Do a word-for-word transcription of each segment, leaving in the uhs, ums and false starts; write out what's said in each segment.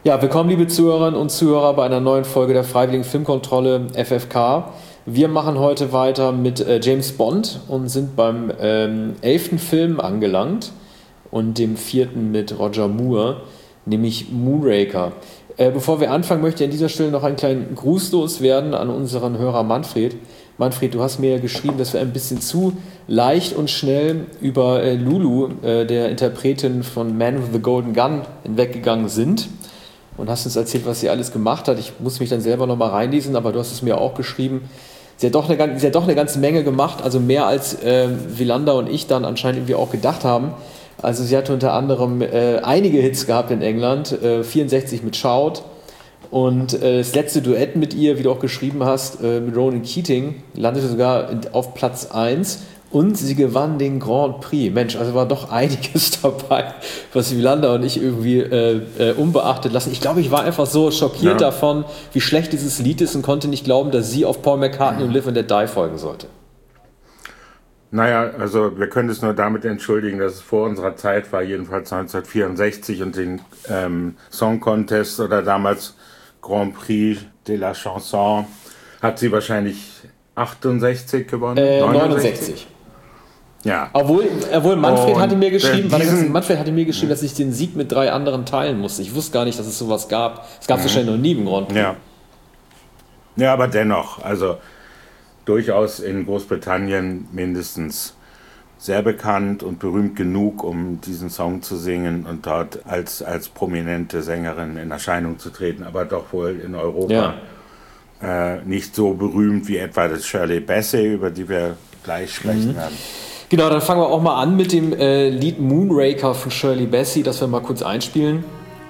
Ja, willkommen liebe Zuhörerinnen und Zuhörer bei einer neuen Folge der Freiwilligen Filmkontrolle F F K. Wir machen heute weiter mit äh, James Bond und sind beim ähm, elften Film angelangt und dem vierten mit Roger Moore, nämlich Moonraker. Äh, bevor wir anfangen, möchte ich an dieser Stelle noch einen kleinen Gruß loswerden an unseren Hörer Manfred. Manfred, du hast mir geschrieben, dass wir ein bisschen zu leicht und schnell über äh, Lulu, äh, der Interpretin von Man with the Golden Gun, hinweggegangen sind. Und hast uns erzählt, was sie alles gemacht hat. Ich muss mich dann selber nochmal reinlesen, aber du hast es mir auch geschrieben. Sie hat doch eine, sie hat doch eine ganze Menge gemacht, also mehr als äh, Wielander und ich dann anscheinend irgendwie auch gedacht haben. Also sie hatte unter anderem äh, einige Hits gehabt in England, äh, vierundsechzig mit Shout und äh, das letzte Duett mit ihr, wie du auch geschrieben hast, äh, mit Ronan Keating, landete sogar auf Platz eins. Und sie gewann den Grand Prix. Mensch, also war doch einiges dabei, was Wielander und ich irgendwie äh, äh, unbeachtet lassen. Ich glaube, ich war einfach so schockiert ja. davon, wie schlecht dieses Lied ist und konnte nicht glauben, dass sie auf Paul McCartney und Live and Let Die folgen sollte. Naja, also wir können es nur damit entschuldigen, dass es vor unserer Zeit war, jedenfalls neunzehnhundertvierundsechzig und den ähm, Song Contest oder damals Grand Prix de la Chanson hat sie wahrscheinlich achtundsechzig gewonnen. Äh, neunundsechzig. Ja. Obwohl, obwohl Manfred und hatte mir geschrieben, diesen, das, Manfred hatte mir geschrieben, dass ich den Sieg mit drei anderen teilen musste. Ich wusste gar nicht, dass es sowas gab. Es gab es wahrscheinlich noch nie im Grand Prix. Ja. ja, aber dennoch, also durchaus in Großbritannien mindestens sehr bekannt und berühmt genug, um diesen Song zu singen und dort als, als prominente Sängerin in Erscheinung zu treten, aber doch wohl in Europa ja. äh, nicht so berühmt wie etwa das Shirley Bassey, über die wir gleich sprechen mhm. werden. Genau, dann fangen wir auch mal an mit dem äh, Lied Moonraker von Shirley Bassey, das wir mal kurz einspielen.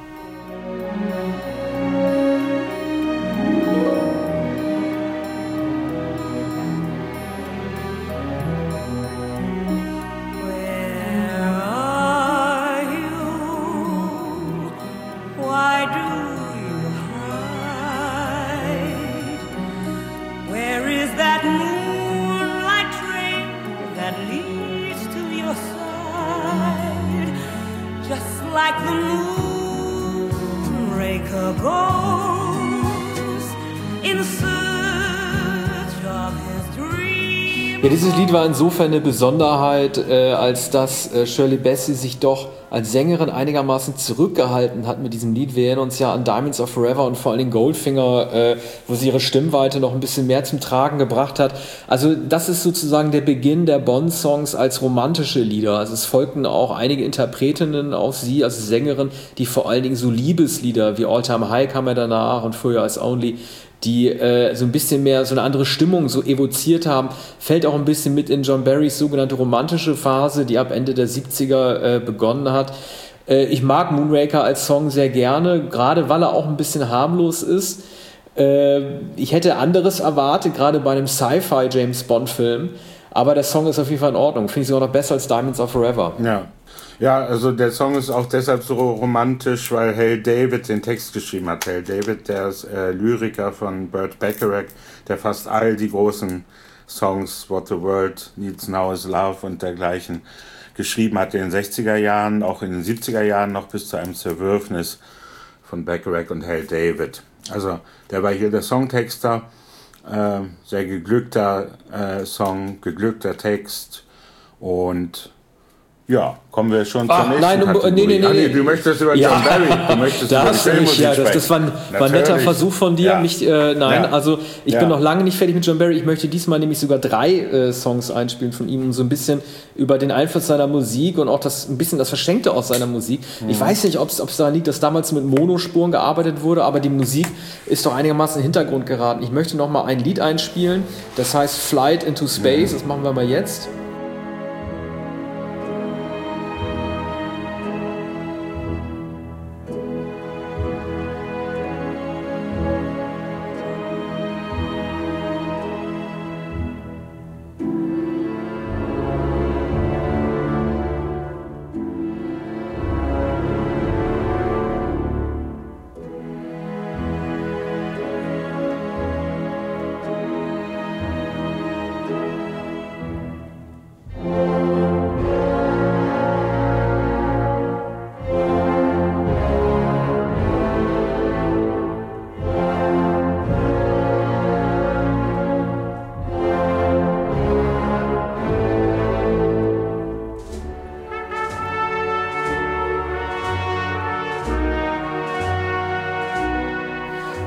Ja, dieses Lied war insofern eine Besonderheit, äh, als dass äh, Shirley Bassey sich doch als Sängerin einigermaßen zurückgehalten hat mit diesem Lied. Wir erinnern uns ja an Diamonds Are Forever und vor allen Dingen Goldfinger, äh, wo sie ihre Stimmweite noch ein bisschen mehr zum Tragen gebracht hat. Also das ist sozusagen der Beginn der Bond-Songs als romantische Lieder. Also es folgten auch einige Interpretinnen auf sie als Sängerin, die vor allen Dingen so Liebeslieder wie All Time High kam ja danach und For Your Eyes Only, die äh, so ein bisschen mehr so eine andere Stimmung so evoziert haben, fällt auch ein bisschen mit in John Barrys sogenannte romantische Phase, die ab Ende der siebziger äh, begonnen hat. Äh, ich mag Moonraker als Song sehr gerne, gerade weil er auch ein bisschen harmlos ist. Äh, ich hätte anderes erwartet, gerade bei einem Sci-Fi James Bond Film, aber der Song ist auf jeden Fall in Ordnung. Finde ich sogar noch besser als Diamonds Are Forever. Ja. Ja, also der Song ist auch deshalb so romantisch, weil Hal David den Text geschrieben hat. Hal David, der ist äh, Lyriker von Burt Bacharach, der fast all die großen Songs, What the World Needs Now is Love und dergleichen, geschrieben hat in den sechziger Jahren, auch in den siebziger Jahren noch bis zu einem Zerwürfnis von Bacharach und Hal David. Also der war hier der Songtexter, äh, sehr geglückter äh, Song, geglückter Text und ja, kommen wir schon Ach, zur nächsten nein, Kategorie. Nee, nee, nee, ah, nee, du möchtest über ja. John Barry, du möchtest da über hast du mich, ja, das, das war ein, war ein netter Versuch von dir, ja. mich, äh, nein, ja. also ich ja. bin noch lange nicht fertig mit John Barry, ich möchte diesmal nämlich sogar drei äh, Songs einspielen von ihm, um so ein bisschen über den Einfluss seiner Musik und auch das ein bisschen das Verschenkte aus seiner Musik. Mhm. Ich weiß nicht, ob es daran liegt, dass damals mit Monospuren gearbeitet wurde, aber die Musik ist doch einigermaßen in den Hintergrund geraten. Ich möchte noch mal ein Lied einspielen, das heißt Flight into Space, mhm. das machen wir mal jetzt.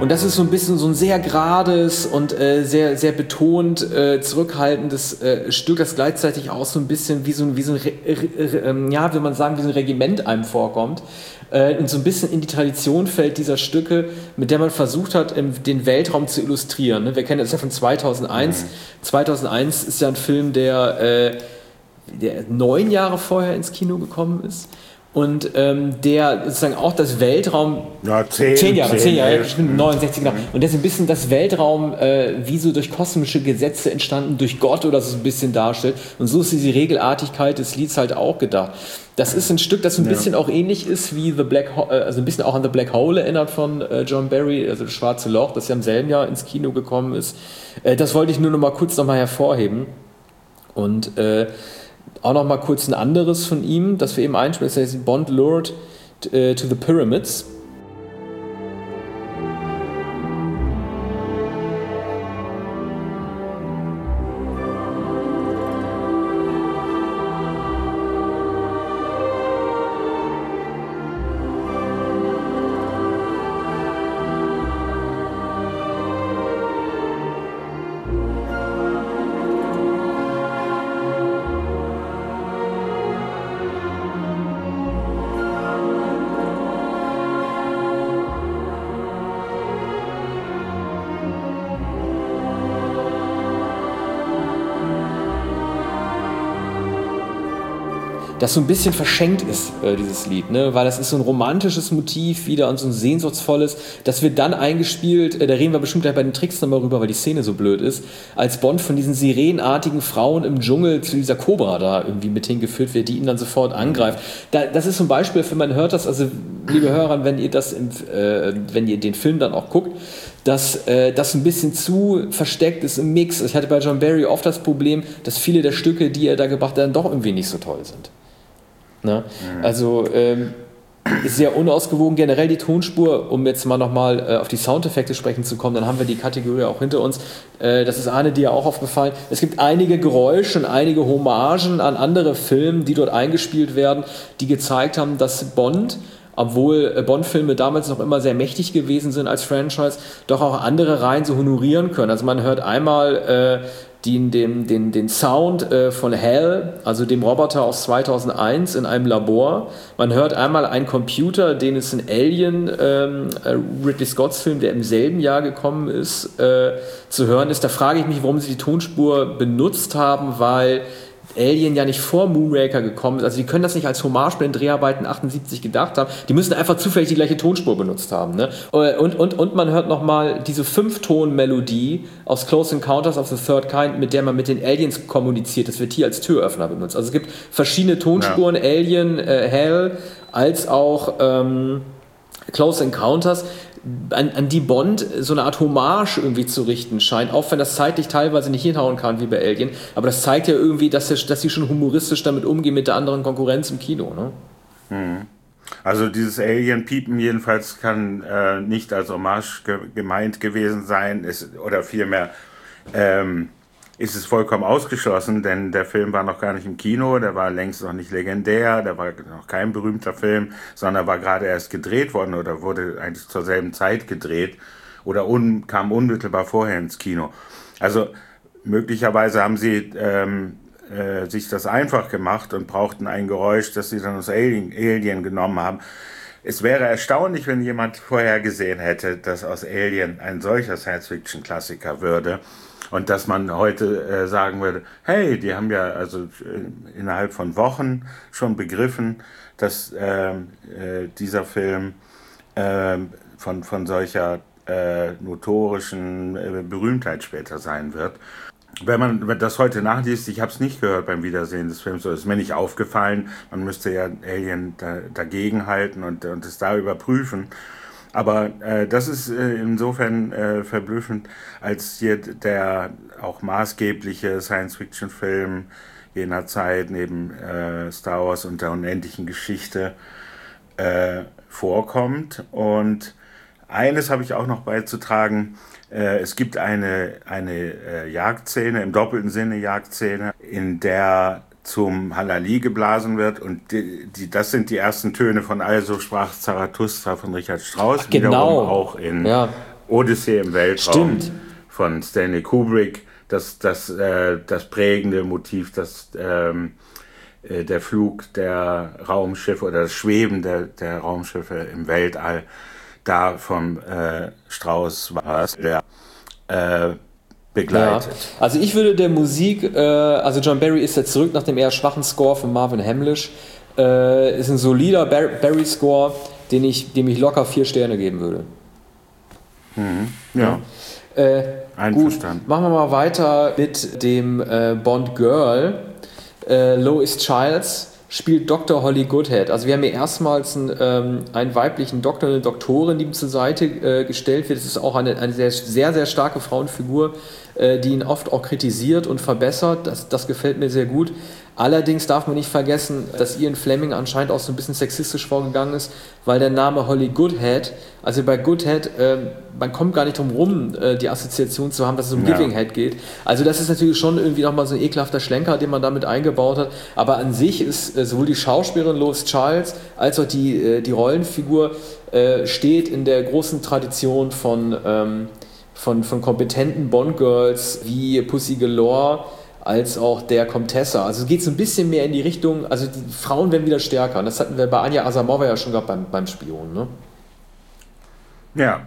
Und das ist so ein bisschen so ein sehr gerades und äh, sehr, sehr betont äh, zurückhaltendes äh, Stück, das gleichzeitig auch so ein bisschen wie so ein, wie so ein Re- Re- Re- ja, will man sagen, wie so ein Regiment einem vorkommt. Äh, und so ein bisschen in die Tradition fällt dieser Stücke, mit der man versucht hat, im, den Weltraum zu illustrieren. Ne? Wir kennen das ja von zweitausendeins. Mhm. zweitausendeins ist ja ein Film, der, äh, der neun Jahre vorher ins Kino gekommen ist. Und ähm, der sozusagen auch das Weltraum... Ja, zehn, zehn Jahre, zehn Jahre, elf, ich bin neunundsechzig, genau. Und der ist ein bisschen das Weltraum äh, wie so durch kosmische Gesetze entstanden, durch Gott oder so ein bisschen darstellt. Und so ist diese Regelartigkeit des Lieds halt auch gedacht. Das ist ein Stück, das so ein ja. bisschen auch ähnlich ist wie The Black Ho- also ein bisschen auch an The Black Hole erinnert von äh, John Barry, also das Schwarze Loch, das ja im selben Jahr ins Kino gekommen ist. Äh, das wollte ich nur noch mal kurz noch mal hervorheben. Und äh, auch noch mal kurz ein anderes von ihm, das wir eben einspielen, das heißt Bond Lured to the Pyramids. Das so ein bisschen verschenkt ist, äh, dieses Lied, ne? Weil das ist so ein romantisches Motiv wieder und so ein sehnsuchtsvolles, das wird dann eingespielt, äh, da reden wir bestimmt gleich bei den Tricks nochmal rüber, weil die Szene so blöd ist, als Bond von diesen sirenenartigen Frauen im Dschungel zu dieser Cobra da irgendwie mit hingeführt wird, die ihn dann sofort angreift. Da, das ist so ein Beispiel, für man hört das, also liebe Hörer, wenn ihr das, im, äh, wenn ihr den Film dann auch guckt, dass äh, das ein bisschen zu versteckt ist im Mix. Ich hatte bei John Barry oft das Problem, dass viele der Stücke, die er da gebracht hat, dann doch irgendwie nicht so toll sind. Ne? Mhm. Also ähm, ist sehr unausgewogen. Generell die Tonspur, um jetzt mal nochmal äh, auf die Soundeffekte sprechen zu kommen, dann haben wir die Kategorie auch hinter uns. Äh, das ist Arne dir auch aufgefallen. Es gibt einige Geräusche und einige Hommagen an andere Filme, die dort eingespielt werden, die gezeigt haben, dass Bond, obwohl Bond-Filme damals noch immer sehr mächtig gewesen sind als Franchise, doch auch andere Reihen so honorieren können. Also man hört einmal äh, den, den, den, den Sound äh, von Hal, also dem Roboter aus zweitausendeins in einem Labor. Man hört einmal einen Computer, den es in Alien, ähm, Ridley Scotts Film, der im selben Jahr gekommen ist, äh, zu hören ist. Da frage ich mich, warum sie die Tonspur benutzt haben, weil Alien ja nicht vor Moonraker gekommen ist. Also die können das nicht als Hommage bei den Dreharbeiten achtundsiebzig gedacht haben. Die müssen einfach zufällig die gleiche Tonspur benutzt haben. Ne? Und, und, und man hört nochmal diese Fünfton-Melodie aus Close Encounters of the Third Kind, mit der man mit den Aliens kommuniziert. Das wird hier als Türöffner benutzt. Also es gibt verschiedene Tonspuren, ja. Alien, äh, Hell, als auch ähm, Close Encounters, An, an die Bond so eine Art Hommage irgendwie zu richten scheint, auch wenn das zeitlich teilweise nicht hinhauen kann wie bei Alien, aber das zeigt ja irgendwie, dass, dass sie schon humoristisch damit umgehen mit der anderen Konkurrenz im Kino. Ne? Also dieses Alien-Piepen jedenfalls kann äh, nicht als Hommage ge- gemeint gewesen sein, ist, oder vielmehr ähm, ist es vollkommen ausgeschlossen, denn der Film war noch gar nicht im Kino, der war längst noch nicht legendär, der war noch kein berühmter Film, sondern war gerade erst gedreht worden oder wurde eigentlich zur selben Zeit gedreht oder un, kam unmittelbar vorher ins Kino. Also möglicherweise haben sie ähm, äh, sich das einfach gemacht und brauchten ein Geräusch, das sie dann aus Alien, Alien genommen haben. Es wäre erstaunlich, wenn jemand vorher gesehen hätte, dass aus Alien ein solcher Science-Fiction-Klassiker würde. Und dass man heute äh, sagen würde, hey, die haben ja also äh, innerhalb von Wochen schon begriffen, dass äh, äh, dieser Film äh, von, von solcher äh, notorischen äh, Berühmtheit später sein wird. Wenn man das heute nachliest, ich habe es nicht gehört beim Wiedersehen des Films, so ist mir nicht aufgefallen, man müsste ja Alien da, dagegen halten und, und es da überprüfen. Aber äh, das ist äh, insofern äh, verblüffend, als hier der auch maßgebliche Science-Fiction-Film jener Zeit neben äh, Star Wars und der unendlichen Geschichte äh, vorkommt. Und eines habe ich auch noch beizutragen, äh, es gibt eine, eine äh, Jagdszene, im doppelten Sinne Jagdszene, in der zum Halali geblasen wird und die, die, das sind die ersten Töne von Also sprach Zarathustra von Richard Strauss, Ach, genau. wiederum auch in ja. Odyssee im Weltraum Stimmt. von Stanley Kubrick, das, das, äh, das prägende Motiv, das, ähm, äh, der Flug der Raumschiffe oder das Schweben der, der Raumschiffe im Weltall, da vom äh, Strauss war es, der äh, begleitet. Ja. Also ich würde der Musik, äh, also John Barry ist jetzt zurück nach dem eher schwachen Score von Marvin Hamlisch, äh, ist ein solider Bar- Barry-Score, den ich, dem ich locker vier Sterne geben würde. Mhm. Ja. Äh, Einverstanden. Gut, machen wir mal weiter mit dem äh, Bond Girl. Äh, Lois Childs spielt Doktor Holly Goodhead. Also wir haben hier erstmals einen, ähm, einen weiblichen Doktor, eine Doktorin, die ihm zur Seite äh, gestellt wird. Das ist auch eine, eine sehr, sehr, sehr starke Frauenfigur, äh, die ihn oft auch kritisiert und verbessert. Das, das gefällt mir sehr gut. Allerdings darf man nicht vergessen, dass Ian Fleming anscheinend auch so ein bisschen sexistisch vorgegangen ist, weil der Name Holly Goodhead, also bei Goodhead, äh, man kommt gar nicht drum rum, äh, die Assoziation zu haben, dass es um Ja. Giving Head geht. Also das ist natürlich schon irgendwie nochmal so ein ekelhafter Schlenker, den man damit eingebaut hat. Aber an sich ist äh, sowohl die Schauspielerin Lois Childs als auch die, äh, die Rollenfigur äh, steht in der großen Tradition von, ähm, von, von kompetenten Bond-Girls wie Pussy Galore, als auch der Comtessa. Also es geht so ein bisschen mehr in die Richtung, also die Frauen werden wieder stärker. Und das hatten wir bei Anja Asamoah ja schon gehabt beim, beim Spion. Ne? Ja.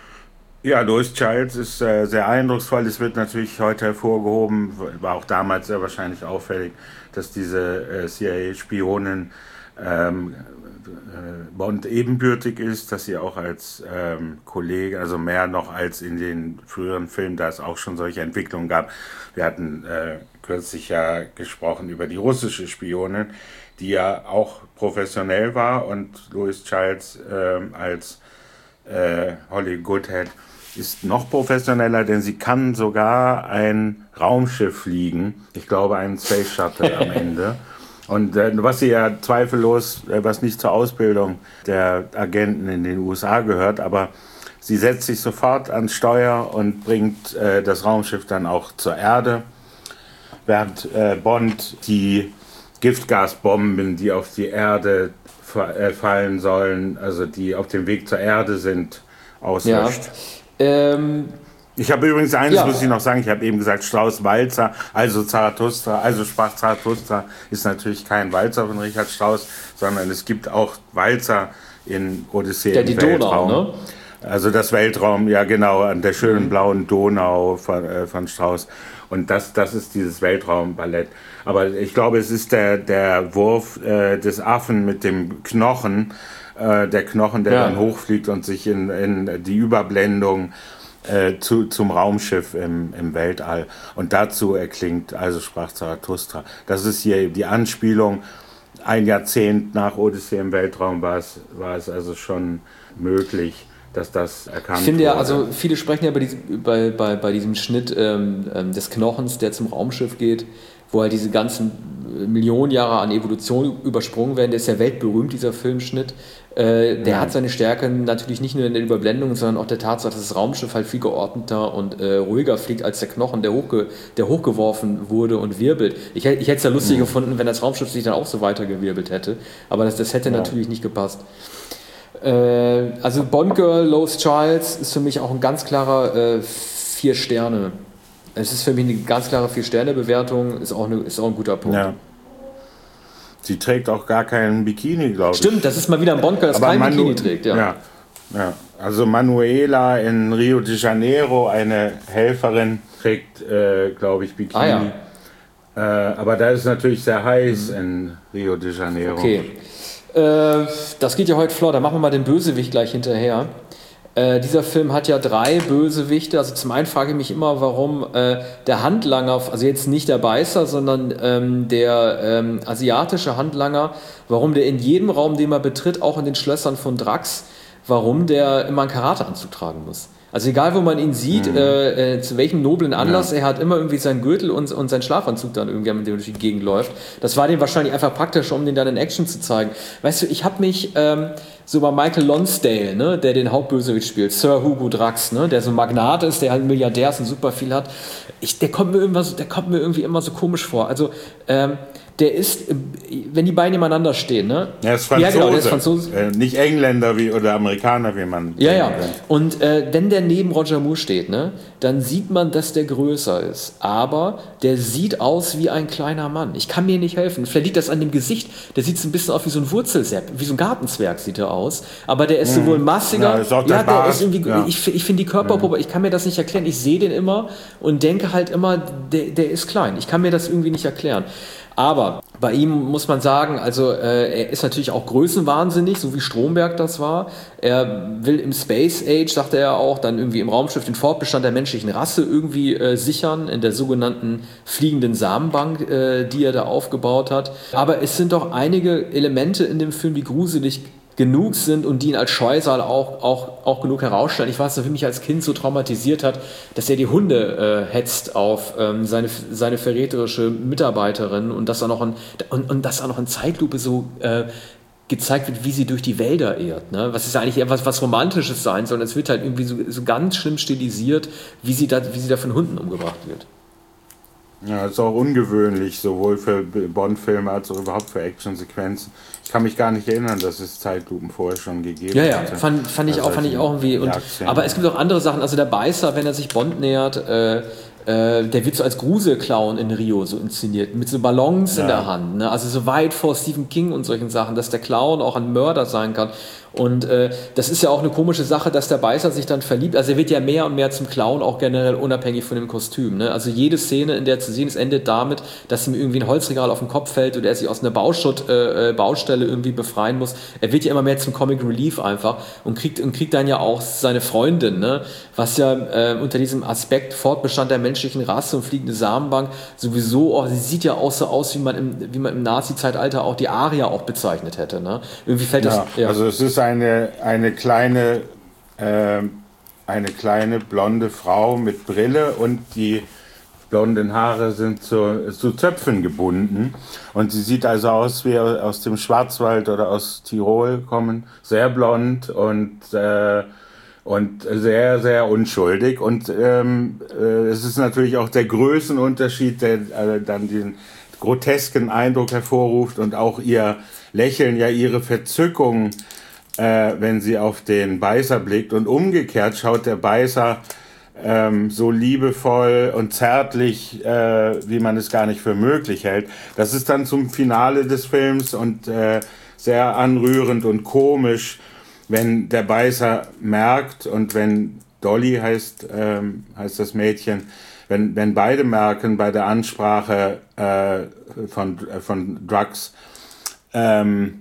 Ja, Lois Childs ist äh, sehr eindrucksvoll. Es wird natürlich heute hervorgehoben, war auch damals sehr wahrscheinlich auffällig, dass diese äh, C I A-Spionin ähm, äh, Bond ebenbürtig ist, dass sie auch als ähm, Kollege, also mehr noch als in den früheren Filmen, da es auch schon solche Entwicklungen gab. Wir hatten äh, kürzlich ja gesprochen über die russische Spionin, die ja auch professionell war, und Lois Childs äh, als äh, Holly Goodhead ist noch professioneller, denn sie kann sogar ein Raumschiff fliegen. Ich glaube, einen Space Shuttle am Ende. Und äh, was sie ja zweifellos, äh, was nicht zur Ausbildung der Agenten in den U S A gehört, aber sie setzt sich sofort ans Steuer und bringt äh, das Raumschiff dann auch zur Erde, während äh, Bond die Giftgasbomben, die auf die Erde fa- äh, fallen sollen, also die auf dem Weg zur Erde sind, auslöscht. Ja. Ähm, Ich habe übrigens eines, Ja. muss ich noch sagen, ich habe eben gesagt Strauß Walzer, also Zarathustra, also sprach Zarathustra ist natürlich kein Walzer von Richard Strauss, sondern es gibt auch Walzer in Odyssee ja, im die Weltraum. Donau, ne? Also das Weltraum, ja genau, an der schönen blauen Donau von, äh, von Strauss. Und das, das ist dieses Weltraumballett. Aber ich glaube, es ist der, der Wurf äh, des Affen mit dem Knochen, äh, der Knochen, der Ja. dann hochfliegt und sich in, in die Überblendung äh, zu, zum Raumschiff im, im Weltall. Und dazu erklingt, also sprach Zarathustra. Das ist hier die Anspielung. Ein Jahrzehnt nach Odyssee im Weltraum war es, war es also schon möglich, dass das erkannt Ich finde ja, wurde. also viele sprechen ja bei diesem, bei, bei, bei diesem Schnitt ähm, ähm, des Knochens, der zum Raumschiff geht, wo halt diese ganzen Millionen Jahre an Evolution übersprungen werden. Der ist ja weltberühmt, dieser Filmschnitt. Äh, der Ja. hat seine Stärke natürlich nicht nur in der Überblendung, sondern auch der Tatsache, dass das Raumschiff halt viel geordneter und äh, ruhiger fliegt als der Knochen, der, hochge der hochgeworfen wurde und wirbelt. Ich, hätt- ich hätte es ja lustig Mhm. gefunden, wenn das Raumschiff sich dann auch so weitergewirbelt hätte. Aber das, das hätte Ja. natürlich nicht gepasst. Äh, also Bond Girl, Lois Childs ist für mich auch ein ganz klarer äh, vier Sterne. Es ist für mich eine ganz klare vier Sterne Bewertung, ist auch, eine, ist auch ein guter Punkt. Ja. Sie trägt auch gar keinen Bikini, glaube ich. Stimmt, das ist mal wieder ein Bond Girl, das Aber kein Manu- Bikini trägt. Ja. Ja, ja. Also Manuela in Rio de Janeiro, eine Helferin, trägt, äh, glaube ich, Bikini. Ah, ja. Äh, aber da ist es natürlich sehr heiß in Rio de Janeiro. Okay. Äh, das geht ja heute flott, dann machen wir mal den Bösewicht gleich hinterher. Äh, dieser Film hat ja drei Bösewichte. Also zum einen frage ich mich immer, warum äh, der Handlanger, also jetzt nicht der Beißer, sondern ähm, der ähm, asiatische Handlanger, warum der in jedem Raum, den man betritt, auch in den Schlössern von Drax, warum der immer einen Karateanzug tragen muss. Also egal, wo man ihn sieht, mhm. äh, äh, zu welchem noblen Anlass, ja. er hat immer irgendwie seinen Gürtel und, und seinen Schlafanzug dann irgendwie, mit dem er durch die Gegend läuft. Das war dem wahrscheinlich einfach praktisch, um den dann in Action zu zeigen. Weißt du, ich habe mich ähm, so bei Michael Lonsdale, ne, der den Hauptbösewicht spielt, Sir Hugo Drax, ne, der so ein Magnat ist, der halt ein Milliardär ist und super viel hat, ich, der, kommt mir immer so, der kommt mir irgendwie immer so komisch vor. Also ähm, Der ist, wenn die beiden nebeneinander stehen, ne? Er ist Franzose. Ja, genau, der ist Franzose. Äh, nicht Engländer wie, oder Amerikaner, wie man. Ja, ja. Und äh, wenn der neben Roger Moore steht, ne, dann sieht man, dass der größer ist. Aber der sieht aus wie ein kleiner Mann. Ich kann mir nicht helfen. Vielleicht liegt das an dem Gesicht. Der sieht so ein bisschen aus wie so ein Wurzelsepp, wie so ein Gartenzwerg sieht er aus. Aber der ist sowohl massiger. Ja, ist auch der ja der Bart. ist irgendwie. Ja. Ich, ich finde die Körperprobe. Ich kann mir das nicht erklären. Ich sehe den immer und denke halt immer, der, der ist klein. Ich kann mir das irgendwie nicht erklären. Aber bei ihm muss man sagen, also äh, er ist natürlich auch größenwahnsinnig, so wie Stromberg das war. Er will im Space Age, sagte er auch, dann irgendwie im Raumschiff den Fortbestand der menschlichen Rasse irgendwie äh, sichern, in der sogenannten fliegenden Samenbank, äh, die er da aufgebaut hat. Aber es sind doch einige Elemente in dem Film, die gruselig genug sind und die ihn als Scheusal auch, auch, auch genug herausstellen. Ich weiß noch, wie mich als Kind so traumatisiert hat, dass er die Hunde äh, hetzt auf ähm, seine, seine verräterische Mitarbeiterin und dass er noch in, und, und dass er noch in Zeitlupe so äh, gezeigt wird, wie sie durch die Wälder irrt. Ne? Was ist eigentlich eher was, was Romantisches sein soll. Es wird halt irgendwie so, so ganz schlimm stilisiert, wie sie, da, wie sie da von Hunden umgebracht wird. Ja, das ist auch ungewöhnlich, sowohl für Bond-Filme als auch überhaupt für Actionsequenzen. Ich kann mich gar nicht erinnern, dass es Zeitlupen vorher schon gegeben ja, ja, hatte. fand, fand ich also auch, fand ich auch irgendwie. Und, aber es gibt auch andere Sachen. Also der Beißer, wenn er sich Bond nähert, äh, äh, der wird so als Gruselclown in Rio so inszeniert, mit so Ballons ja. in der Hand. Ne? Also so weit vor Stephen King und solchen Sachen, dass der Clown auch ein Mörder sein kann. Und äh, das ist ja auch eine komische Sache, dass der Beißer sich dann verliebt. Also er wird ja mehr und mehr zum Clown, auch generell unabhängig von dem Kostüm. Ne? Also jede Szene, in der zu sehen ist, endet damit, dass ihm irgendwie ein Holzregal auf den Kopf fällt oder er sich aus einer Bauschutt, äh, Baustelle irgendwie befreien muss. Er wird ja immer mehr zum Comic Relief einfach und kriegt, und kriegt dann ja auch seine Freundin, ne? Was ja äh, unter diesem Aspekt Fortbestand der menschlichen Rasse und fliegende Samenbank sowieso auch, sie sieht ja auch so aus, wie man im, wie man im Nazi-Zeitalter auch die Arier auch bezeichnet hätte. Ne? Irgendwie fällt das... Ja, Ja. Also es ist eine, eine kleine äh, eine kleine blonde Frau mit Brille und die blonden Haare sind zu, zu Zöpfen gebunden und sie sieht also aus wie aus dem Schwarzwald oder aus Tirol kommen, sehr blond und äh, und sehr, sehr unschuldig und ähm, äh, es ist natürlich auch der Größenunterschied, der äh, dann den grotesken Eindruck hervorruft und auch ihr Lächeln, ja ihre Verzückung, Äh, wenn sie auf den Beißer blickt und umgekehrt schaut der Beißer ähm, so liebevoll und zärtlich, äh, wie man es gar nicht für möglich hält. Das ist dann zum Finale des Films und äh, sehr anrührend und komisch, wenn der Beißer merkt und wenn Dolly heißt, ähm, heißt das Mädchen, wenn, wenn beide merken bei der Ansprache äh, von, äh, von Drugs, ähm,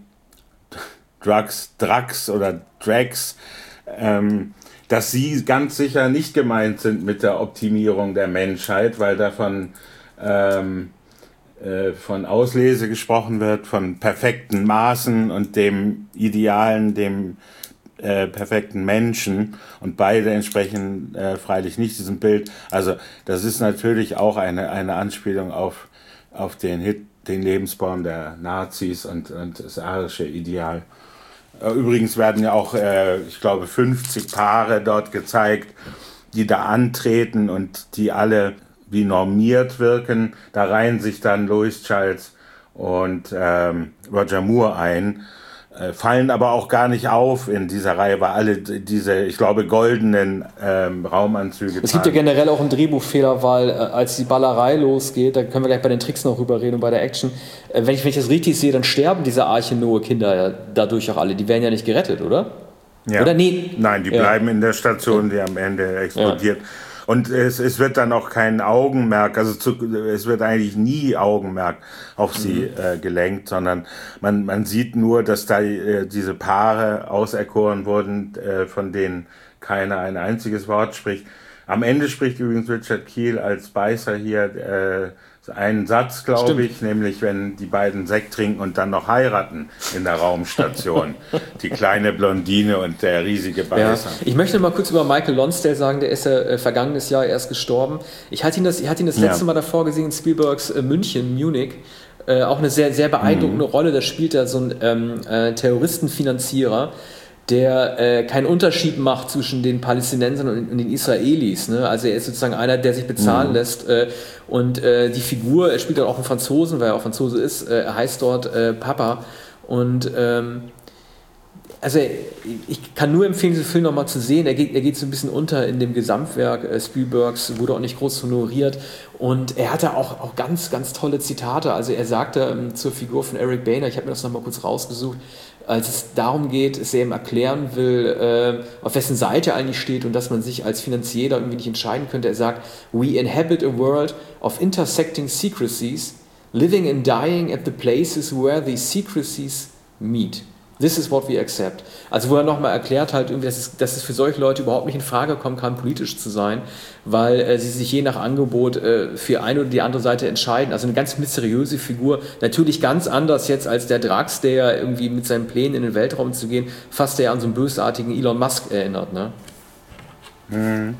Drugs, Drugs oder Drags, ähm, dass sie ganz sicher nicht gemeint sind mit der Optimierung der Menschheit, weil davon ähm, äh, von Auslese gesprochen wird, von perfekten Maßen und dem Idealen, dem äh, perfekten Menschen und beide entsprechen äh, freilich nicht diesem Bild. Also das ist natürlich auch eine, eine Anspielung auf, auf den Hit, den Lebensbaum der Nazis und, und das arische Ideal. Übrigens werden ja auch, äh, ich glaube, fünfzig Paare dort gezeigt, die da antreten und die alle wie normiert wirken. Da reihen sich dann Louis Child und ähm, Roger Moore ein, äh, fallen aber auch gar nicht auf in dieser Reihe, weil alle diese, ich glaube, goldenen ähm, Raumanzüge Es gibt ja generell auch einen Drehbuchfehler, weil äh, als die Ballerei losgeht, da können wir gleich bei den Tricks noch rüber reden und bei der Action, äh, wenn, ich, wenn ich das richtig sehe, dann sterben diese Arche Noah Kinder ja dadurch auch alle. Die werden ja nicht gerettet, oder? Ja. Oder nee? Nein, die ja. bleiben in der Station, die am Ende explodiert. Ja. Und es, es wird dann auch kein Augenmerk, also zu, es wird eigentlich nie Augenmerk auf sie mhm. äh, gelenkt, sondern man, man sieht nur, dass da äh, diese Paare auserkoren wurden, äh, von denen keiner ein einziges Wort spricht. Am Ende spricht übrigens Richard Kiel als Beißer hier äh, einen Satz, glaube ich, nämlich wenn die beiden Sekt trinken und dann noch heiraten in der Raumstation. Die kleine Blondine und der riesige Beißer. Ja. Ich möchte mal kurz über Michael Lonsdale sagen, der ist ja äh, vergangenes Jahr erst gestorben. Ich hatte ihn das, ich hatte ihn das letzte ja. Mal davor gesehen in Spielbergs äh, München, Munich. Äh, auch eine sehr, sehr beeindruckende mhm. Rolle. Da spielt er so einen ähm, äh, Terroristenfinanzierer, der äh, keinen Unterschied macht zwischen den Palästinensern und, und den Israelis. Ne? Also er ist sozusagen einer, der sich bezahlen mhm. lässt. Äh, und äh, die Figur, er spielt dann auch einen Franzosen, weil er auch Franzose ist, äh, er heißt dort äh, Papa. Und ähm, also ich kann nur empfehlen, diesen Film nochmal zu sehen. Er geht, er geht so ein bisschen unter in dem Gesamtwerk äh, Spielbergs, wurde auch nicht groß honoriert. Und er hatte auch, auch ganz, ganz tolle Zitate. Also er sagte ähm, zur Figur von Eric Boehner, ich habe mir das nochmal kurz rausgesucht, als es darum geht, dass er ihm erklären will, äh, auf wessen Seite er eigentlich steht und dass man sich als Finanzieller irgendwie nicht entscheiden könnte. Er sagt, we inhabit a world of intersecting secrecies, living and dying at the places where these secrecies meet. This is what we accept. Also wo er nochmal erklärt halt, irgendwie, dass, es, dass es für solche Leute überhaupt nicht in Frage kommen kann, politisch zu sein, weil äh, sie sich je nach Angebot äh, für eine oder die andere Seite entscheiden. Also eine ganz mysteriöse Figur, natürlich ganz anders jetzt als der Drax, der ja irgendwie mit seinen Plänen in den Weltraum zu gehen, fast der an so einen bösartigen Elon Musk erinnert. Ne? Mhm.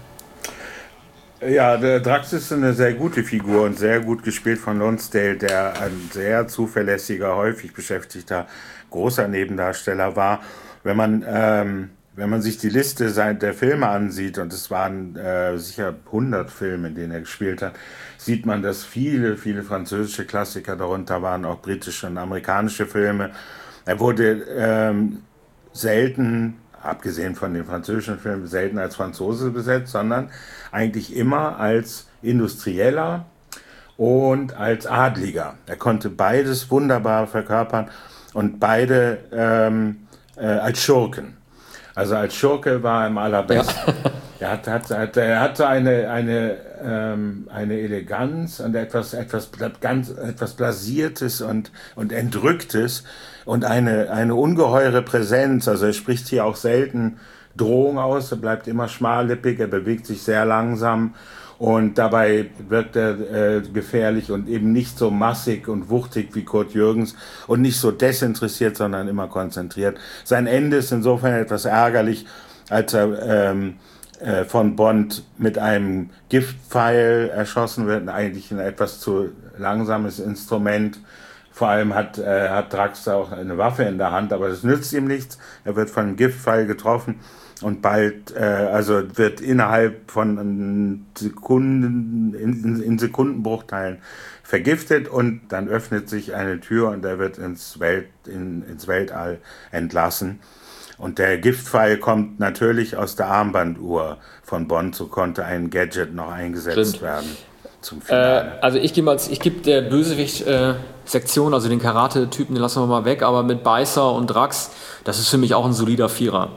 Ja, der Drax ist eine sehr gute Figur und sehr gut gespielt von Lonsdale, der ein sehr zuverlässiger, häufig beschäftigter, großer Nebendarsteller war. Wenn man, ähm, wenn man sich die Liste der Filme ansieht, und es waren äh, sicher hundert Filme, in denen er gespielt hat, sieht man, dass viele, viele französische Klassiker darunter waren, auch britische und amerikanische Filme. Er wurde ähm, selten, abgesehen von den französischen Filmen, selten als Franzose besetzt, sondern eigentlich immer als Industrieller und als Adliger. Er konnte beides wunderbar verkörpern und beide ähm, äh, als Schurken. Also als Schurke war er am allerbesten. Ja. Er, hat, hat, hat, er hatte eine, eine, ähm, eine Eleganz und etwas, etwas, ganz, etwas Blasiertes und, und Entrücktes und eine, eine ungeheure Präsenz. Also er spricht hier auch selten Drohung aus, er bleibt immer schmallippig, er bewegt sich sehr langsam und dabei wirkt er äh, gefährlich und eben nicht so massig und wuchtig wie Kurt Jürgens und nicht so desinteressiert, sondern immer konzentriert. Sein Ende ist insofern etwas ärgerlich, als er ähm, äh, von Bond mit einem Giftpfeil erschossen wird, eigentlich ein etwas zu langsames Instrument. Vor allem hat, äh, hat Drax auch eine Waffe in der Hand, aber das nützt ihm nichts. Er wird von einem Giftpfeil getroffen und bald, äh, also wird innerhalb von Sekunden, in, in Sekundenbruchteilen vergiftet und dann öffnet sich eine Tür und er wird ins, Welt, in, ins Weltall entlassen. Und der Giftpfeil kommt natürlich aus der Armbanduhr von Bond, so konnte ein Gadget noch eingesetzt Stimmt. werden. Zum Finale. Äh, also ich gebe ich geb der Bösewicht-Sektion, äh, also den Karate-Typen, den lassen wir mal weg, aber mit Beißer und Drax, das ist für mich auch ein solider Vierer.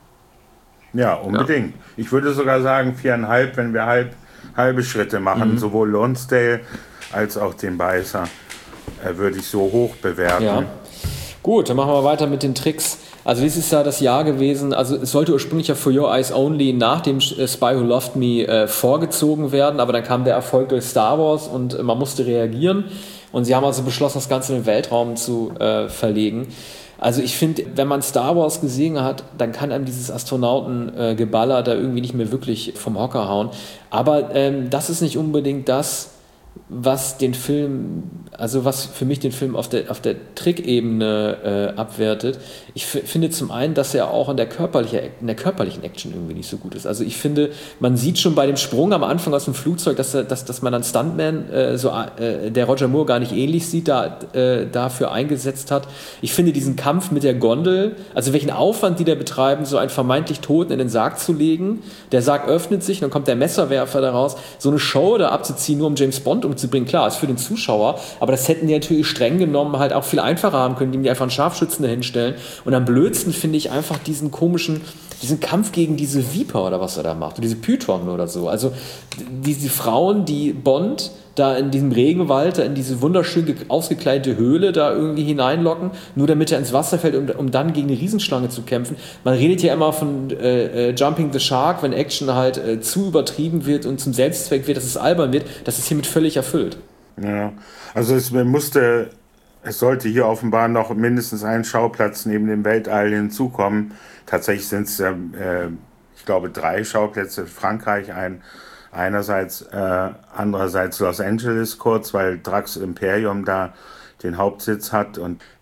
Ja, unbedingt. Ja. Ich würde sogar sagen viereinhalb, wenn wir halb, halbe Schritte machen, mhm. sowohl Lonsdale als auch den Beißer äh, würde ich so hoch bewerten. Ja. Gut, dann machen wir weiter mit den Tricks. Also dieses ist ja das Jahr gewesen, also es sollte ursprünglich ja For Your Eyes Only nach dem Spy Who Loved Me äh, vorgezogen werden, aber dann kam der Erfolg durch Star Wars und äh, man musste reagieren und sie haben also beschlossen, das Ganze in den Weltraum zu äh, verlegen. Also ich finde, wenn man Star Wars gesehen hat, dann kann einem dieses Astronautengeballer äh, da irgendwie nicht mehr wirklich vom Hocker hauen. Aber ähm, das ist nicht unbedingt das, was den Film, also was für mich den Film auf der, auf der Trickebene äh, abwertet. Ich f- finde zum einen, dass er auch in der, körperliche, in der körperlichen Action irgendwie nicht so gut ist. Also ich finde, man sieht schon bei dem Sprung am Anfang aus dem Flugzeug, dass, er, dass, dass man einen Stuntman, äh, so, äh, der Roger Moore gar nicht ähnlich sieht, da, äh, dafür eingesetzt hat. Ich finde diesen Kampf mit der Gondel, also welchen Aufwand die da betreiben, so einen vermeintlich Toten in den Sarg zu legen, der Sarg öffnet sich, dann kommt der Messerwerfer daraus, so eine Show da abzuziehen, nur um James Bond umzubringen, klar, ist für den Zuschauer, aber das hätten die natürlich streng genommen halt auch viel einfacher haben können, indem die einfach einen Scharfschützen dahinstellen. Und am blödsten finde ich einfach diesen komischen, diesen Kampf gegen diese Viper oder was er da macht, oder diese Python oder so. Also diese Frauen, die Bond da in diesem Regenwald, da in diese wunderschön ausgekleidete Höhle da irgendwie hineinlocken, nur damit er ins Wasser fällt, um, um dann gegen eine Riesenschlange zu kämpfen. Man redet ja immer von äh, äh, Jumping the Shark, wenn Action halt äh, zu übertrieben wird und zum Selbstzweck wird, dass es albern wird. Das ist hiermit völlig erfüllt. Ja, also es musste, es sollte hier offenbar noch mindestens ein Schauplatz neben dem Weltall hinzukommen. Tatsächlich sind es, äh, ich glaube, drei Schauplätze. Frankreich, ein einerseits, äh, andererseits Los Angeles kurz, weil Drax Imperium da den Hauptsitz hat. Und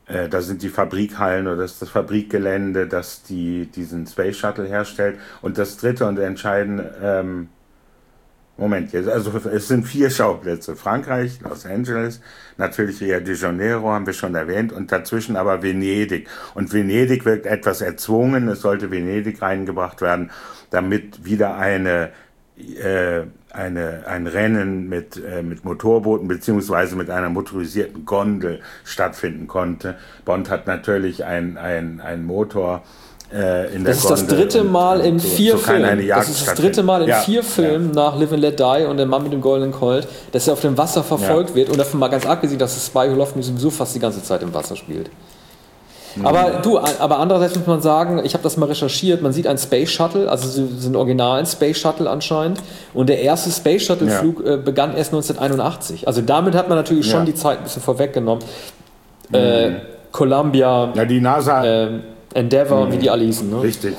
Äh, da sind die Fabrikhallen oder das, das Fabrikgelände, das die, diesen Space Shuttle herstellt. Und das dritte und entscheidende, ähm, Moment, jetzt, also es sind vier Schauplätze. Frankreich, Los Angeles, natürlich Rio de Janeiro, haben wir schon erwähnt, und dazwischen aber Venedig. Und Venedig wirkt etwas erzwungen, es sollte Venedig reingebracht werden, damit wieder eine, äh, eine, ein Rennen mit, äh, mit Motorbooten beziehungsweise mit einer motorisierten Gondel stattfinden konnte. Bond hat natürlich ein, ein, ein Motor, Äh, in der das ist das dritte Mal in vier so Filmen. Das ist das dritte Mal in ja, vier Filmen ja. nach Live and Let Die und der Mann mit dem goldenen Colt, dass er auf dem Wasser verfolgt ja. wird und davon mal ganz abgesehen, dass das Spy Who Loved Me sowieso fast die ganze Zeit im Wasser spielt. Mhm. Aber du, aber andererseits muss man sagen, ich habe das mal recherchiert, man sieht einen Space Shuttle, also so, so einen originalen Space Shuttle anscheinend, und der erste Space Shuttle Flug ja. äh, begann erst neunzehnhunderteinundachtzig. Also damit hat man natürlich schon ja. die Zeit ein bisschen vorweggenommen. Mhm. Äh, Columbia, ja, die NASA... Äh, Endeavour, mhm. wie die alle hießen. Ne? Richtig.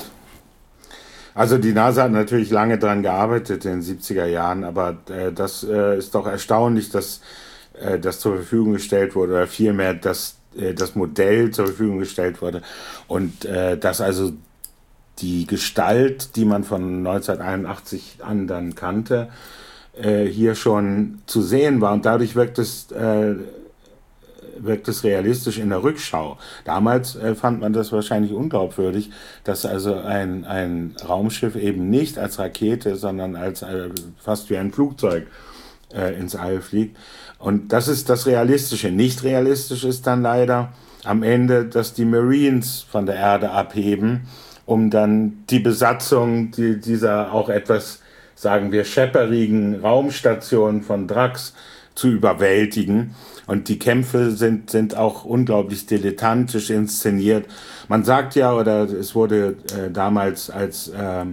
Also die NASA hat natürlich lange daran gearbeitet in den siebziger Jahren, aber äh, das äh, ist doch erstaunlich, dass äh, das zur Verfügung gestellt wurde, oder vielmehr, dass äh, das Modell zur Verfügung gestellt wurde und äh, dass also die Gestalt, die man von neunzehnhunderteinundachtzig an dann kannte, äh, hier schon zu sehen war, und dadurch wirkt es äh, wirkt es realistisch in der Rückschau. Damals äh, fand man das wahrscheinlich unglaubwürdig, dass also ein, ein Raumschiff eben nicht als Rakete, sondern als äh, fast wie ein Flugzeug äh, ins All fliegt. Und das ist das Realistische. Nicht realistisch ist dann leider am Ende, dass die Marines von der Erde abheben, um dann die Besatzung die, dieser auch etwas, sagen wir, schepperigen Raumstation von Drax zu überwältigen. Und die Kämpfe sind, sind auch unglaublich dilettantisch inszeniert. Man sagt ja, oder es wurde äh, damals, als, ähm,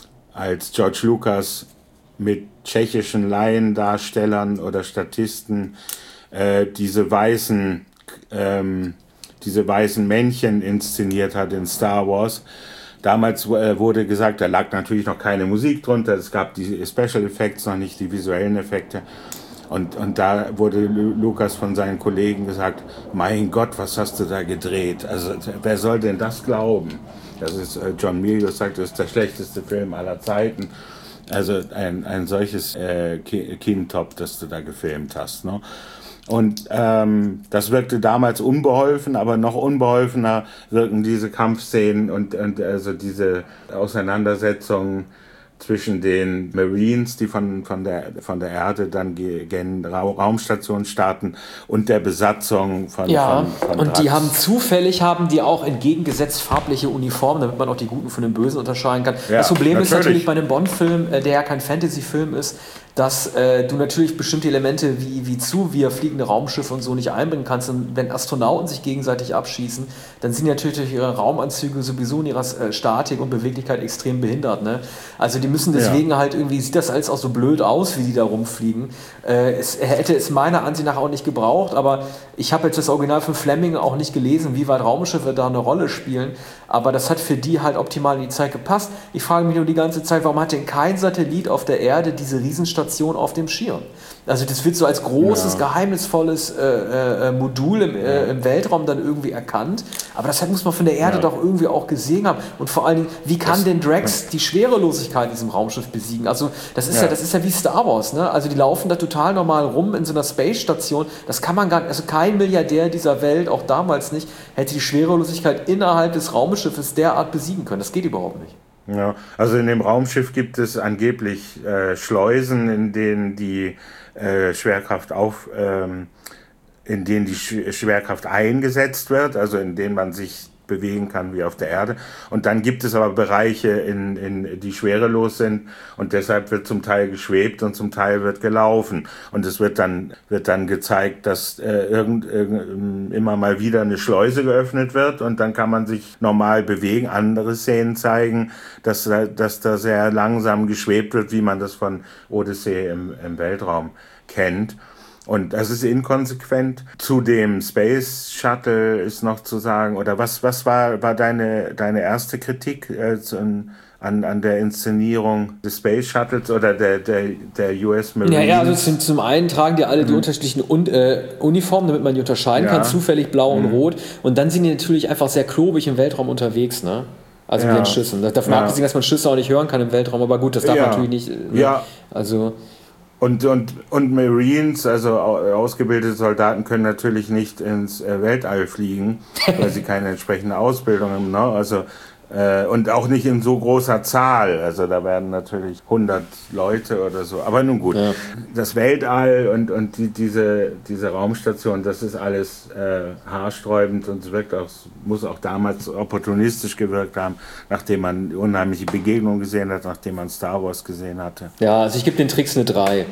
als George Lucas mit tschechischen Laiendarstellern oder Statisten äh, diese weißen, ähm, diese weißen Männchen inszeniert hat in Star Wars. Damals äh, wurde gesagt, da lag natürlich noch keine Musik drunter, es gab die Special Effects noch nicht, die visuellen Effekte. Und, und da wurde Lucas von seinen Kollegen gesagt, mein Gott, was hast du da gedreht? Also wer soll denn das glauben? Das ist, äh, John Milius sagt, das ist der schlechteste Film aller Zeiten. Also ein, ein solches äh, Kindtop, das du da gefilmt hast. Ne? Und ähm, das wirkte damals unbeholfen, aber noch unbeholfener wirken diese Kampfszenen und, und also diese Auseinandersetzungen zwischen den Marines, die von, von, der, von der Erde dann gegen Ra- Raumstationen starten, und der Besatzung von Ja, von, von und Drax. Die haben zufällig, haben die auch entgegengesetzt farbliche Uniformen, damit man auch die Guten von den Bösen unterscheiden kann. Ja, das Problem natürlich. ist natürlich bei einem Bond-Film, der ja kein Fantasy-Film ist, dass äh, du natürlich bestimmte Elemente wie, wie zu, wie fliegende Raumschiffe und so nicht einbringen kannst. Und wenn Astronauten sich gegenseitig abschießen, dann sind die natürlich durch ihre Raumanzüge sowieso in ihrer äh, Statik und Beweglichkeit extrem behindert. Ne? Also die müssen deswegen ja. halt irgendwie, sieht das alles auch so blöd aus, wie die da rumfliegen. Äh, es hätte es meiner Ansicht nach auch nicht gebraucht, aber ich habe jetzt das Original von Fleming auch nicht gelesen, wie weit Raumschiffe da eine Rolle spielen. Aber das hat für die halt optimal in die Zeit gepasst. Ich frage mich nur die ganze Zeit, warum hat denn kein Satellit auf der Erde diese Riesenstation auf dem Schirm? Also das wird so als großes, ja. geheimnisvolles äh, äh, Modul im, äh, im Weltraum dann irgendwie erkannt. Aber das muss man von der Erde ja. doch irgendwie auch gesehen haben. Und vor allen Dingen, wie kann das, denn Drax die Schwerelosigkeit in diesem Raumschiff besiegen? Also das ist ja, ja das ist ja wie Star Wars, ne? Also die laufen da total normal rum in so einer Space-Station. Das kann man gar nicht, also kein Milliardär dieser Welt, auch damals nicht, hätte die Schwerelosigkeit innerhalb des Raumschiffes derart besiegen können. Das geht überhaupt nicht. Ja, also in dem Raumschiff gibt es angeblich äh, Schleusen, in denen die äh, Schwerkraft auf, ähm, in denen die Sch- Schwerkraft eingesetzt wird, also in denen man sich bewegen kann wie auf der Erde. Und dann gibt es aber Bereiche, in, in, die schwerelos sind, und deshalb wird zum Teil geschwebt und zum Teil wird gelaufen. Und es wird dann, wird dann gezeigt, dass äh, irgend, irgend, immer mal wieder eine Schleuse geöffnet wird, und dann kann man sich normal bewegen. Andere Szenen zeigen, dass, dass da sehr langsam geschwebt wird, wie man das von Odyssee im, im Weltraum kennt. Und das ist inkonsequent. Zu dem Space Shuttle ist noch zu sagen, oder was, was war, war deine, deine erste Kritik äh, zu, an, an der Inszenierung des Space Shuttles oder der, der, der U S Marines. Ja, ja, also zum, zum einen tragen die alle mhm. die unterschiedlichen Un- äh, Uniformen, damit man die unterscheiden ja. kann, zufällig blau mhm. und rot. Und dann sind die natürlich einfach sehr klobig im Weltraum unterwegs, ne? Also ja. mit den Schüssen. Davon ja. abgesehen, dass man Schüsse auch nicht hören kann im Weltraum, aber gut, das darf ja. natürlich nicht. Ne? Ja. Also. Und, und, und Marines, also ausgebildete Soldaten, können natürlich nicht ins Weltall fliegen, weil sie keine entsprechende Ausbildung haben. Ne? Also, äh, und auch nicht in so großer Zahl. Also da werden natürlich hundert Leute oder so. Aber nun gut, ja. das Weltall und, und die, diese, diese Raumstation, das ist alles äh, haarsträubend und es wirkt auch, muss auch damals opportunistisch gewirkt haben, nachdem man unheimliche Begegnungen gesehen hat, nachdem man Star Wars gesehen hatte. Ja, also ich gebe den Tricks eine drei.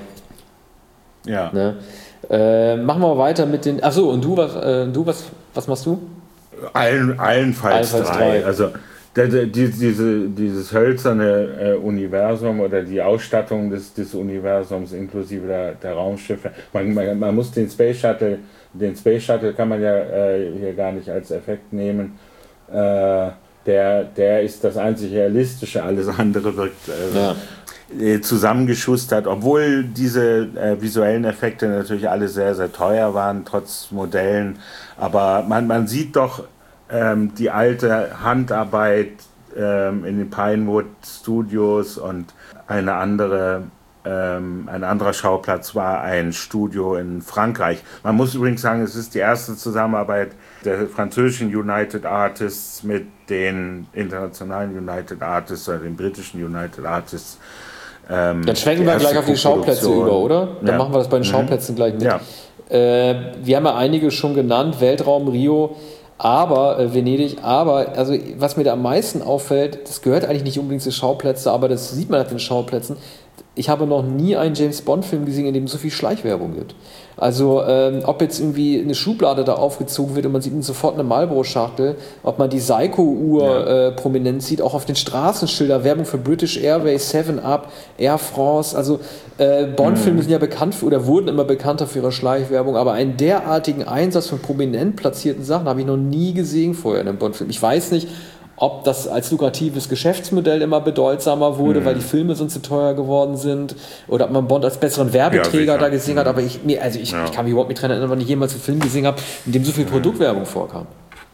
Ja. Ne? Äh, machen wir weiter mit den. Achso, und du, was, äh, du was, was machst du? Allen, allenfalls, allenfalls drei. drei. Also der, der, die, diese, dieses hölzerne äh, Universum oder die Ausstattung des, des Universums inklusive der, der Raumschiffe. Man, man, man muss den Space Shuttle, den Space Shuttle kann man ja äh, hier gar nicht als Effekt nehmen. Äh, der, der ist das einzig Realistische, alles andere wirkt äh, ja. zusammengeschustert, obwohl diese äh, visuellen Effekte natürlich alle sehr, sehr teuer waren, trotz Modellen. Aber man, man sieht doch ähm, die alte Handarbeit ähm, in den Pinewood Studios und eine andere, ähm, ein anderer Schauplatz war ein Studio in Frankreich. Man muss übrigens sagen, es ist die erste Zusammenarbeit der französischen United Artists mit den internationalen United Artists oder den britischen United Artists. Ähm, Dann schwenken wir gleich auf die Schauplätze über, oder? Dann ja. machen wir das bei den Schauplätzen mhm. gleich mit. Ja. Äh, wir haben ja einige schon genannt, Weltraum, Rio, aber äh, Venedig, aber also was mir da am meisten auffällt, das gehört eigentlich nicht unbedingt zu Schauplätzen, aber das sieht man auf den Schauplätzen. Ich habe noch nie einen James-Bond-Film gesehen, in dem es so viel Schleichwerbung gibt. Also ähm, ob jetzt irgendwie eine Schublade da aufgezogen wird und man sieht sofort eine Marlboro-Schachtel, ob man die Seiko-Uhr ja. äh, prominent sieht, auch auf den Straßenschildern, Werbung für British Airways, Seven Up, Air France, also äh, Bond-Filme mhm. sind ja bekannt für, oder wurden immer bekannter für ihre Schleichwerbung, aber einen derartigen Einsatz von prominent platzierten Sachen habe ich noch nie gesehen vorher in einem Bond-Film. Ich weiß nicht, ob das als lukratives Geschäftsmodell immer bedeutsamer wurde, mhm. weil die Filme sonst zu teuer geworden sind, oder ob man Bond als besseren Werbeträger ja, da gesehen mhm. hat, aber ich, mir, also ich, ja. ich kann mich überhaupt nicht dran erinnern, wann ich jemals einen Film gesehen habe, in dem so viel mhm. Produktwerbung vorkam.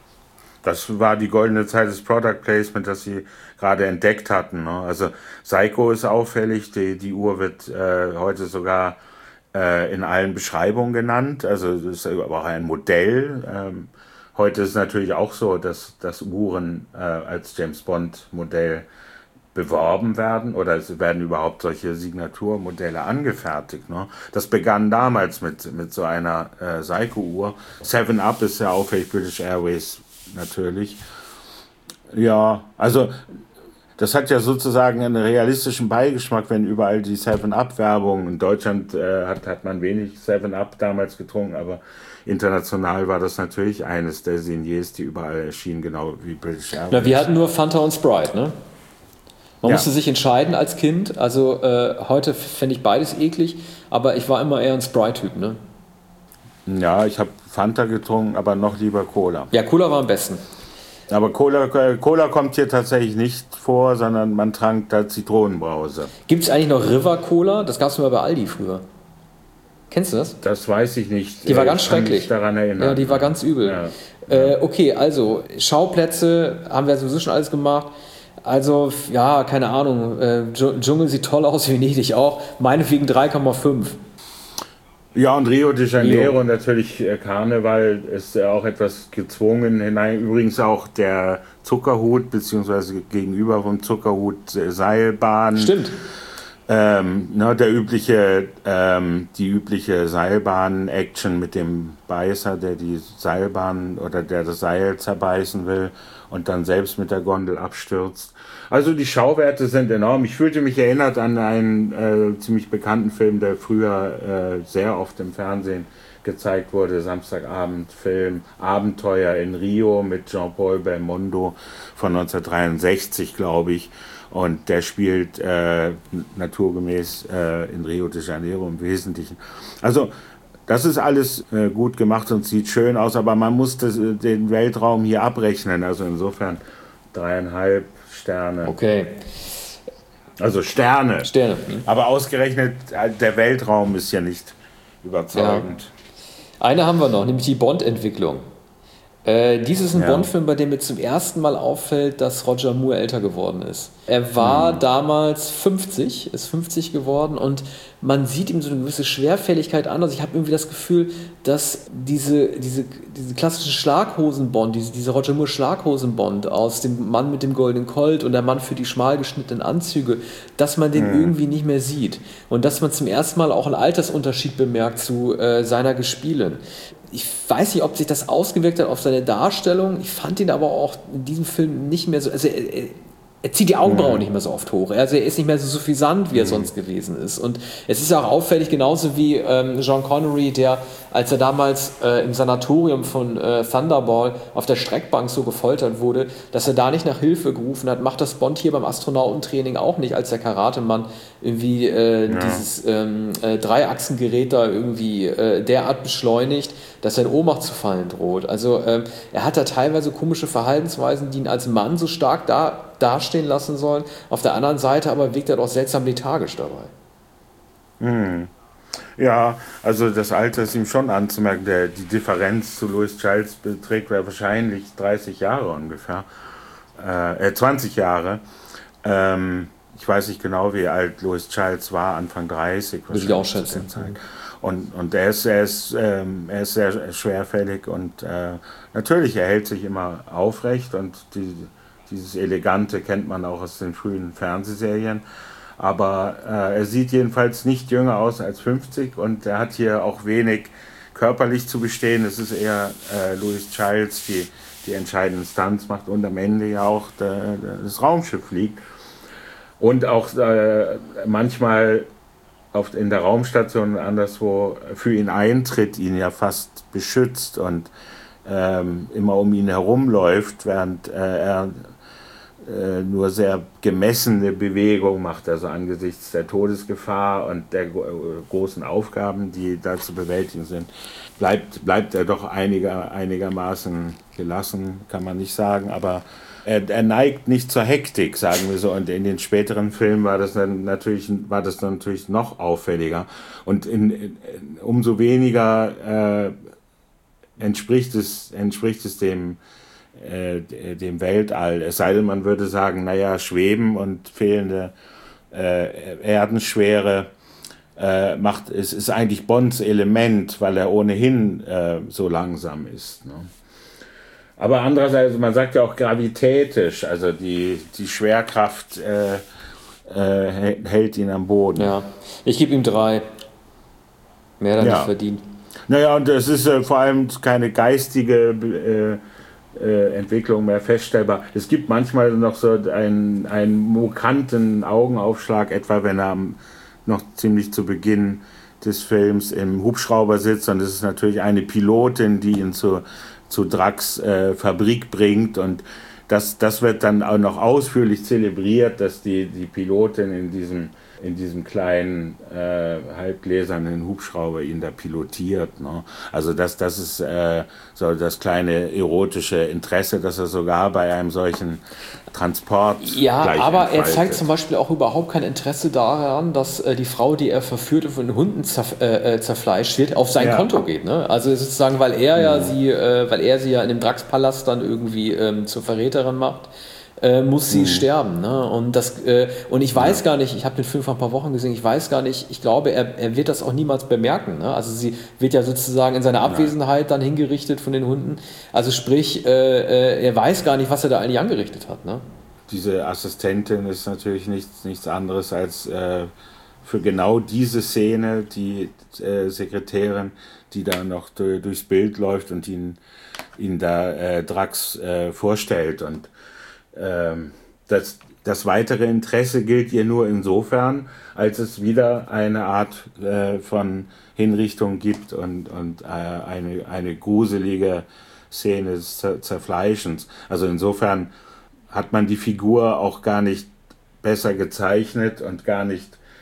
Das war die goldene Zeit des Product Placement, das sie gerade entdeckt hatten. Ne? Also Seiko ist auffällig, die, die Uhr wird äh, heute sogar äh, in allen Beschreibungen genannt, also das ist aber auch ein Modell. Ähm, Heute ist es natürlich auch so, dass, dass Uhren äh, als James-Bond-Modell beworben werden oder es werden überhaupt solche Signaturmodelle angefertigt. Ne? Das begann damals mit, mit so einer äh, Seiko-Uhr. Seven Up ist ja auffällig, British Airways natürlich. Ja, also das hat ja sozusagen einen realistischen Beigeschmack, wenn überall die Seven Up-Werbung, in Deutschland äh, hat, hat man wenig Seven Up damals getrunken, aber international war das natürlich eines der Signiers, die überall erschienen, genau wie British Airways. Na, wir hatten nur Fanta und Sprite, ne? Man ja. musste sich entscheiden als Kind, also äh, heute fände ich beides eklig, aber ich war immer eher ein Sprite-Typ, ne? Ja, ich habe Fanta getrunken, aber noch lieber Cola. Ja, Cola war am besten. Aber Cola, Cola kommt hier tatsächlich nicht vor, sondern man trank da Zitronenbrause. Gibt es eigentlich noch River Cola? Das gab es immer bei Aldi früher. Kennst du das? Das weiß ich nicht. Die war ganz schrecklich. Ich kann mich daran erinnern. Ja, die war ganz übel. Ja. Äh, okay, also Schauplätze haben wir sowieso schon alles gemacht. Also, ja, keine Ahnung. Äh, Dschungel sieht toll aus, Venedig auch. Meinetwegen drei Komma fünf. Ja, und Rio de Janeiro Rio. Und natürlich Karneval ist ja auch etwas gezwungen hinein. Übrigens auch der Zuckerhut, beziehungsweise gegenüber vom Zuckerhut Seilbahn. Stimmt. Ähm, ne, der übliche, ähm, die übliche Seilbahn-Action mit dem Beißer, der die Seilbahn oder der das Seil zerbeißen will und dann selbst mit der Gondel abstürzt. Also die Schauwerte sind enorm. Ich fühlte mich erinnert an einen äh, ziemlich bekannten Film, der früher äh, sehr oft im Fernsehen gezeigt wurde, Samstagabendfilm Abenteuer in Rio mit Jean-Paul Belmondo von neunzehnhundertdreiundsechzig, glaube ich. Und der spielt äh, naturgemäß äh, in Rio de Janeiro im Wesentlichen. Also das ist alles äh, gut gemacht und sieht schön aus, aber man muss das, den Weltraum hier abrechnen. Also insofern dreieinhalb Sterne. Okay. Also Sterne. Sterne. Hm. Aber ausgerechnet, der Weltraum ist ja nicht überzeugend. Ja. Eine haben wir noch, nämlich die Bond-Entwicklung. Äh, dies ist ein Ja. Bond-Film, bei dem mir zum ersten Mal auffällt, dass Roger Moore älter geworden ist. Er war Hm. damals fünfzig, ist fünfzig geworden und man sieht ihm so eine gewisse Schwerfälligkeit an. Also ich habe irgendwie das Gefühl, dass diese, diese, diese klassischen Schlaghosen-Bond, diese, diese Roger Moore Schlaghosen-Bond aus dem Mann mit dem goldenen Colt und der Mann für die schmal geschnittenen Anzüge, dass man den Hm. irgendwie nicht mehr sieht. Und dass man zum ersten Mal auch einen Altersunterschied bemerkt zu äh, seiner Gespielin. Ich weiß nicht, ob sich das ausgewirkt hat auf seine Darstellung. Ich fand ihn aber auch in diesem Film nicht mehr so. Also er, er, er zieht die Augenbrauen Mhm. nicht mehr so oft hoch. Also er ist nicht mehr so suffisant, wie er Mhm. sonst gewesen ist. Und es ist ja auch auffällig, genauso wie ähm, Sean Connery, der, als er damals äh, im Sanatorium von äh, Thunderball auf der Streckbank so gefoltert wurde, dass er da nicht nach Hilfe gerufen hat, macht das Bond hier beim Astronautentraining auch nicht, als der Karatemann irgendwie äh, Ja. dieses ähm, äh, Dreiachsengerät da irgendwie äh, derart beschleunigt, dass er in Ohnmacht zu fallen droht. Also ähm, er hat da teilweise komische Verhaltensweisen, die ihn als Mann so stark da, dastehen lassen sollen. Auf der anderen Seite aber wirkt er doch seltsam lethargisch dabei. Mhm. Ja, also das Alter ist ihm schon anzumerken. Der, die Differenz zu Louis Childs beträgt wahrscheinlich dreißig Jahre ungefähr. Äh, äh, zwanzig Jahre. Ähm, ich weiß nicht genau, wie alt Louis Childs war, Anfang dreißig. Würde ich auch schätzen. Und, und er ist, er, ist, ähm, er ist sehr schwerfällig und äh, natürlich, er hält sich immer aufrecht und die, dieses Elegante kennt man auch aus den frühen Fernsehserien. Aber äh, er sieht jedenfalls nicht jünger aus als fünfzig und er hat hier auch wenig körperlich zu bestehen. Es ist eher äh, Louis Childs, die die entscheidenden Stunts macht und am Ende ja auch der, der, das Raumschiff fliegt. Und auch äh, manchmal auf, in der Raumstation und anderswo für ihn eintritt, ihn ja fast beschützt und ähm, immer um ihn herumläuft, während äh, er äh, nur sehr gemessene Bewegungen macht, also angesichts der Todesgefahr und der gro- großen Aufgaben, die da zu bewältigen sind, bleibt, bleibt er doch einiger, einigermaßen gelassen, kann man nicht sagen, aber er, er neigt nicht zur Hektik, sagen wir so. Und in den späteren Filmen war das dann natürlich, war das dann natürlich noch auffälliger. Und in, in, umso weniger äh, entspricht es, entspricht es dem, äh, dem Weltall. Es sei denn, man würde sagen, naja, Schweben und fehlende äh, Erdenschwere äh, macht, es ist eigentlich Bonds Element, weil er ohnehin äh, so langsam ist. Ne? Aber andererseits, man sagt ja auch gravitätisch, also die, die Schwerkraft äh, äh, hält ihn am Boden. Ja, ich gebe ihm drei. Mehr dann Ja. nicht verdient. Naja, und es ist äh, vor allem keine geistige äh, äh, Entwicklung mehr feststellbar. Es gibt manchmal noch so einen, einen mokanten Augenaufschlag, etwa wenn er am, noch ziemlich zu Beginn des Films im Hubschrauber sitzt, und es ist natürlich eine Pilotin, die ihn zu zu Drax äh, Fabrik bringt, und das, das wird dann auch noch ausführlich zelebriert, dass die, die Pilotin in diesem, in diesem kleinen äh, halbgläsernen Hubschrauber ihn da pilotiert. Ne? Also das, das ist äh, so das kleine erotische Interesse, das er sogar bei einem solchen Transport Ja, gleich aber er entfaltet. zeigt zum Beispiel auch überhaupt kein Interesse daran, dass äh, die Frau, die er verführt und von den Hunden zerf äh, äh, zerfleischt wird, auf sein Ja. Konto geht. Ne? Also sozusagen, weil er ja sie, äh, weil er sie ja in dem Drax-Palast dann irgendwie ähm, zur Verräterin macht, äh, muss sie Mhm. sterben. Ne? Und das äh, und ich weiß gar nicht, ich habe den Film vor ein paar Wochen gesehen, ich weiß gar nicht, ich glaube, er, er wird das auch niemals bemerken. Ne? Also sie wird ja sozusagen in seiner Abwesenheit dann hingerichtet von den Hunden. Also sprich, äh, äh, er weiß gar nicht, was er da eigentlich angerichtet hat. Ne? Diese Assistentin ist natürlich nichts, nichts anderes als äh, für genau diese Szene die äh, Sekretärin, die da noch d- durchs Bild läuft und ihn, ihn da äh, Drax äh, vorstellt. Und ähm, das, das weitere Interesse gilt ihr nur insofern, als es wieder eine Art äh, von Hinrichtung gibt und, und äh, eine, eine gruselige Szene des Zer- Zerfleischens. Also insofern hat man die Figur auch gar nicht besser gezeichnet und gar nicht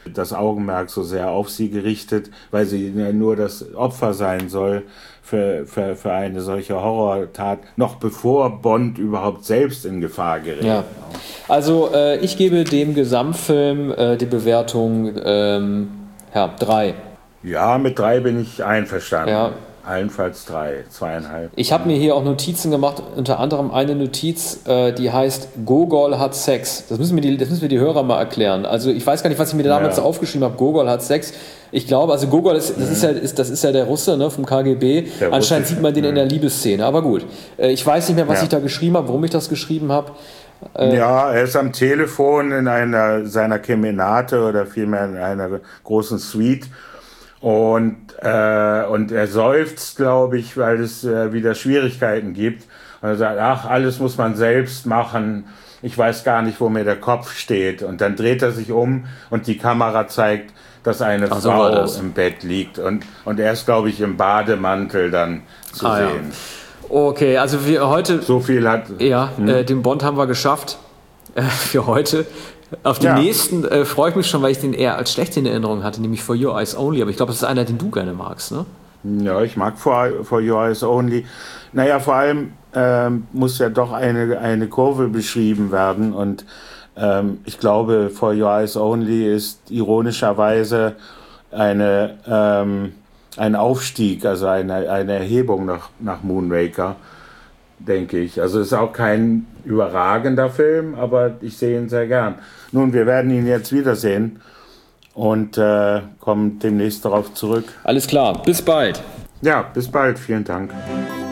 das Augenmerk so sehr auf sie gerichtet, weil sie ja nur das Opfer sein soll für, für, für eine solche Horrortat, noch bevor Bond überhaupt selbst in Gefahr gerät. Ja. Also äh, ich gebe dem Gesamtfilm äh, die Bewertung ähm, ja, drei. Ja, mit drei bin ich einverstanden. Ja. Allenfalls drei, zweieinhalb. Ich habe mir hier auch Notizen gemacht, unter anderem eine Notiz, äh, die heißt Gogol hat Sex. Das müssen, wir die, das müssen wir die Hörer mal erklären. Also ich weiß gar nicht, was ich mir damals ja. aufgeschrieben habe. Gogol hat Sex. Ich glaube, also Gogol ist, das, mhm. ist, ja, ist, das ist ja der Russe, ne, vom K G B. Der Anscheinend Russe, sieht man den ja. in der Liebesszene. Aber gut, äh, ich weiß nicht mehr, was ja. ich da geschrieben habe, warum ich das geschrieben habe. Äh, ja, er ist am Telefon in einer seiner Kemenate oder vielmehr in einer großen Suite. Und, äh, und er seufzt, glaube ich, weil es äh, wieder Schwierigkeiten gibt. Und er sagt, ach, alles muss man selbst machen. Ich weiß gar nicht, wo mir der Kopf steht. Und dann dreht er sich um und die Kamera zeigt, dass eine ach, Frau so im Bett liegt. Und, und er ist, glaube ich, im Bademantel dann zu ah, sehen. Ja. Okay, also wir heute... So viel hat... Ja, hm? äh, den Bond haben wir geschafft äh, für heute. Auf den ja. nächsten äh, freue ich mich schon, weil ich den eher als schlecht in Erinnerung hatte, nämlich For Your Eyes Only. Aber ich glaube, das ist einer, den du gerne magst, ne? Ja, ich mag For, For Your Eyes Only. Naja, vor allem ähm, muss ja doch eine, eine Kurve beschrieben werden. Und ähm, ich glaube, For Your Eyes Only ist ironischerweise eine, ähm, ein Aufstieg, also eine, eine Erhebung nach, nach Moonraker, denke ich. Also es ist auch kein überragender Film, aber ich sehe ihn sehr gern. Nun, wir werden ihn jetzt wiedersehen und äh, kommen demnächst darauf zurück. Alles klar, bis bald. Ja, bis bald, vielen Dank.